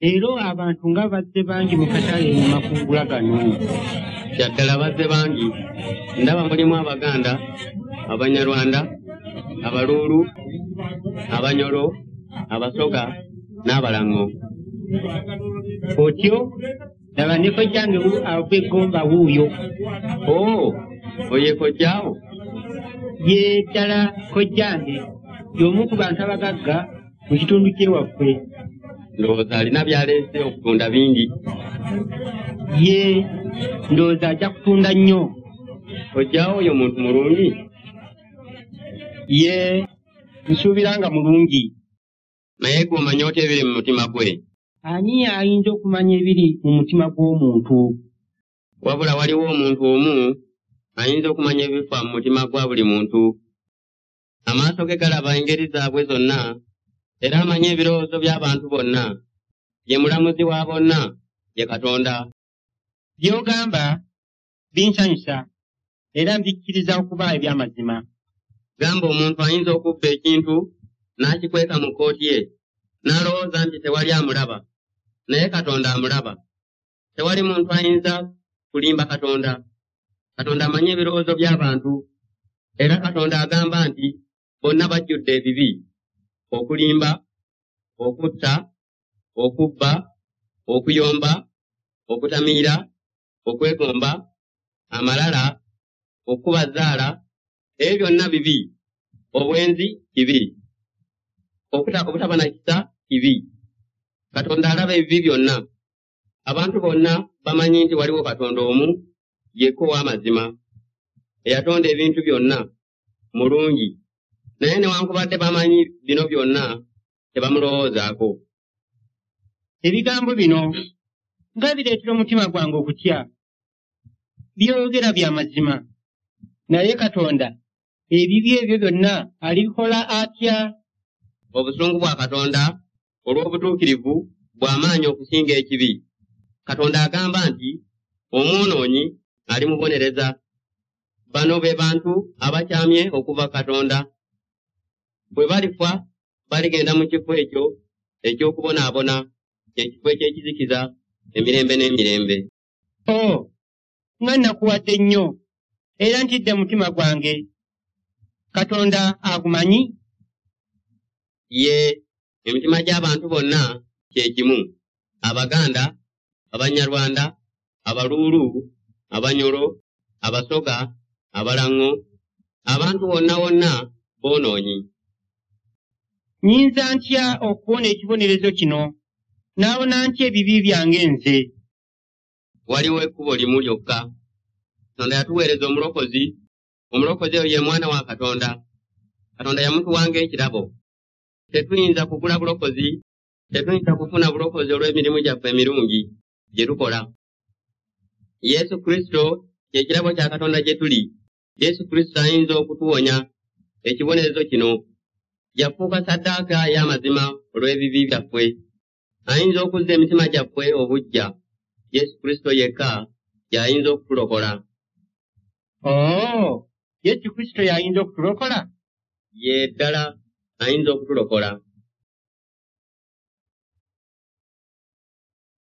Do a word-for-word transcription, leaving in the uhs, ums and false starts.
Ero abantu nga bazze bangi mu katale mu makungula gano. Kyaddala bazze bangi. Ndaba mulimu Abaganda, Abanyarwanda, Abaluulu, Abanyoro, Abasoga n'Abalango. Otyo laba ne kojjange ava eggomba wuuyo. Oo, oye kojjaawo? Ye ddala kojjange y'omu ku bantu abagagga mu kitundu ky'ewaffe. Ndowooza alina by'aleese okutunda bingi. Ye ndowooza ajja kutunda nnyo. Kojjaawo oyo muntu mulungi? Ye nsuubira nga mulungi. Naye gwe omanyi otya ebiri mu mutima gwe? Ani ayinza okumanya ebiri mu mutima gw'omuntu? Wabula waliwo omuntu omu ayinza okumanya ebifa mu mutima gwa buli muntu. Amaaso ge galaba engeri zaabwe zonna, era amanya ebirowoozo by'abantu bonna. Ye mulamuzi wa bonna, ye Katonda. By'ogamba binsanyusa era mbikkiriza okuba eby'amazima. Gamba omuntu ayinza okubba ekintu n'akikweka mu kkooti ye, n'alowooza nti tewali amulaba, naye Katonda amulaba. Tewali muntu ayinza kulimba Katonda. Katonda amanyi ebirowoozo by'abantu, era Katonda agamba nti bonna bajjudde ebibi: okulimba, okutta, okubba, okuyomba, okutamiira, okwegomba, amalala, okubazaala, ebyo byonna bibi. Obwenzi kibi. Obutaba na kisa kibi. Katonda alaba ebibi byonna. Abantu bonna bamanyi nti waliwo Katonda omu yekka ow'amazima, eyatonda ebintu byonna mulungi, naye newankubadde bamanyi bino byonna tebamulowoozaako. Ebigambo bino nga bireetera omutima gwange okutya. Byogera bya mazima, naye Katonda ebibi ebyo byonna alibikola atya? Obusungu bwa Katonda olw'obutuukirivu bw'amaanyi okusinga ekibi. Katonda agamba nti omwonoonyi alimubonereza. Bano be bantu abakyamye okuva Katonda. Bwe balifa baligenda mu kifo ekyo eky'okubonaabona, ekifo eky'ekizikiza emirembe n'emirembe. Oh, nga nakuwadde nnyo era ntidde mutima gwange. Katonda agumanyi? Ye, emitima gy'abantu bonna kye kimu: Abaganda, Abanyarwanda, Abaluulu, Abanyoro, Abasoga, Abalango, abantu bonna bonna boonoonyi. Nyinza ntya okubona ekibonerezo kino? Naabona ntya ebibi byange nze? Waliwo ekkubo limu lyokka. Katonda yatuweereza omulokozi. Omulokozi oyo ye mwana wa Katonda. Katonda yamutuwa ng'ekirabo. Tetuyinza kugula bulokozi, tetuyinza kufuna bulokozi olw'emirimu gyaffe emirungi gye tukola. Yesu Kristo kye kirabo kya Katonda gye tuli. Yesu Kristo ayinza okutuwonya ekibonerezo kino. Yafuuka ssaddaaka y'amazima olw'ebibi byaffe. Ayinza okuzza emitima gyaffe obuggya. Yesu Kristo yekka y'ayinza okutulokola. Oh, Yesu Kristo y'ayinza okutulokola? Ye ddala ayinza okutulokola.